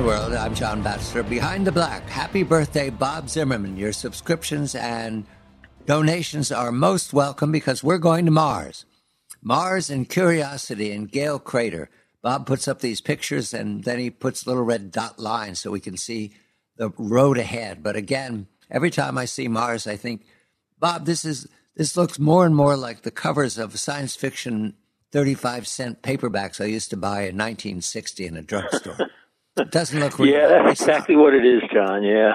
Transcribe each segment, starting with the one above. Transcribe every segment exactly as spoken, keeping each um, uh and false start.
the World. I'm John Batchelor. Behind the Black. Happy birthday, Bob Zimmerman. Your subscriptions and donations are most welcome because we're going to Mars. Mars and Curiosity and Gale Crater. Bob puts up these pictures and then he puts little red dot lines so we can see the road ahead. But again, every time I see Mars, I think, Bob, this is this looks more and more like the covers of science fiction thirty-five cent paperbacks I used to buy in nineteen sixty in a drugstore. It doesn't look real. Yeah, that's exactly what it is, John, yeah.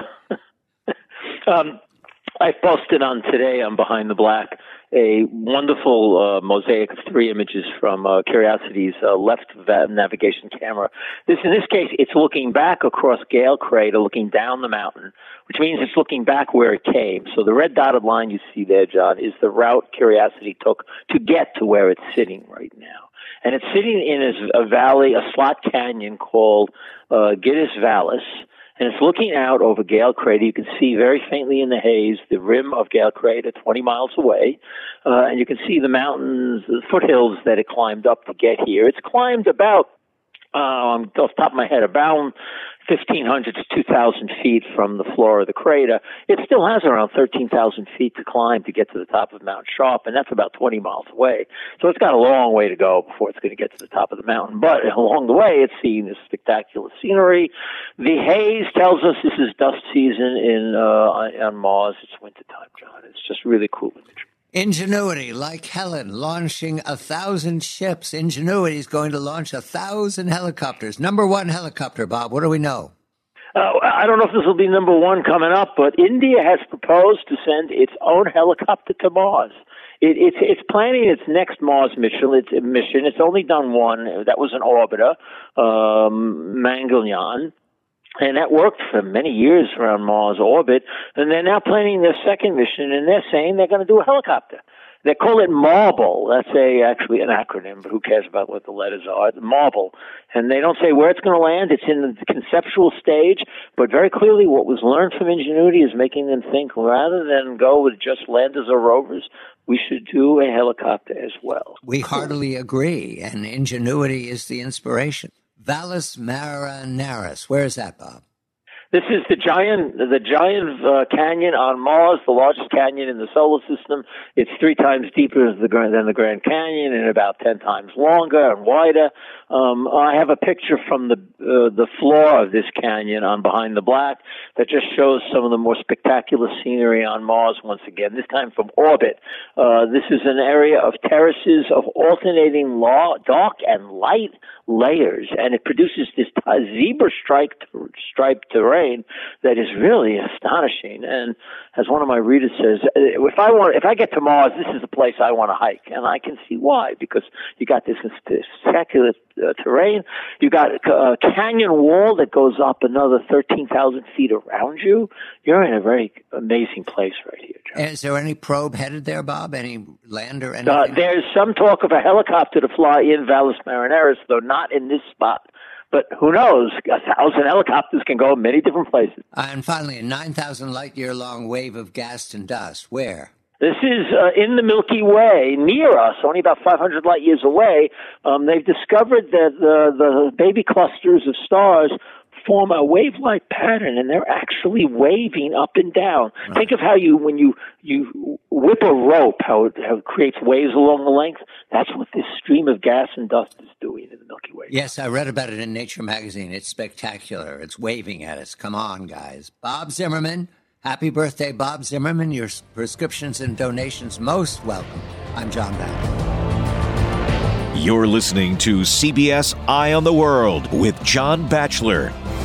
um, I posted on today on Behind the Black a wonderful uh, mosaic of three images from uh, Curiosity's uh, left navigation camera. This, in this case, it's looking back across Gale Crater, looking down the mountain, which means it's looking back where it came. So the red dotted line you see there, John, is the route Curiosity took to get to where it's sitting right now. And it's sitting in a, a valley, a slot canyon called uh, Gidus Vallis. And it's looking out over Gale Crater. You can see very faintly in the haze the rim of Gale Crater twenty miles away. Uh, and you can see the mountains, the foothills that it climbed up to get here. It's climbed about, uh, off the top of my head, about fifteen hundred to two thousand feet from the floor of the crater. It still has around thirteen thousand feet to climb to get to the top of Mount Sharp, and that's about twenty miles away. So it's got a long way to go before it's going to get to the top of the mountain. But along the way, it's seeing this spectacular scenery. The haze tells us this is dust season in uh, on Mars. It's wintertime, John. It's just really cool imagery. Ingenuity, like Helen, launching a thousand ships. Ingenuity is going to launch a thousand helicopters. Number one helicopter, Bob. What do we know? Uh, I don't know if this will be number one coming up, but India has proposed to send its own helicopter to Mars. It, it's it's planning its next Mars mission. It's a mission. It's only done one. That was an orbiter, um, Mangalyaan. And that worked for many years around Mars orbit. And they're now planning their second mission, and they're saying they're going to do a helicopter. They call it MARBLE. That's a actually an acronym, but who cares about what the letters are? MARBLE. And they don't say where it's going to land. It's in the conceptual stage. But very clearly what was learned from Ingenuity is making them think rather than go with just landers or rovers, we should do a helicopter as well. We heartily agree, and Ingenuity is the inspiration. Valles Marineris. Where is that, Bob? This is the giant, the giant uh, canyon on Mars, the largest canyon in the solar system. It's three times deeper than the Grand, than the Grand Canyon and about ten times longer and wider. Um, I have a picture from the uh, the floor of this canyon on Behind the Black that just shows some of the more spectacular scenery on Mars once again, this time from orbit. Uh, this is an area of terraces of alternating law, dark and light layers, and it produces this zebra-striped striped terrain that is really astonishing. And as one of my readers says, if I want, if I get to Mars, this is the place I want to hike, and I can see why, because you got this spectacular uh, terrain, you got a canyon wall that goes up another thirteen thousand feet around you. You're in a very amazing place right here, John. Is there any probe headed there, Bob? Any lander? Anything? Uh, there's some talk of a helicopter to fly in Valles Marineris, though not in this spot. But who knows? A thousand helicopters can go many different places. Uh, and finally, a nine thousand light-year-long wave of gas and dust. Where? This is uh, in the Milky Way, near us, only about five hundred light years away. Um, they've discovered that the, the baby clusters of stars form a wave-like pattern, and they're actually waving up and down. Right. Think of how you, when you, you whip a rope, how it, how it creates waves along the length. That's what this stream of gas and dust is doing in the Milky Way. Yes, I read about it in Nature magazine. It's spectacular. It's waving at us. Come on, guys. Bob Zimmerman. Happy birthday, Bob Zimmerman. Your prescriptions and donations most welcome. I'm John Batchelor. You're listening to C B S Eye on the World with John Batchelor.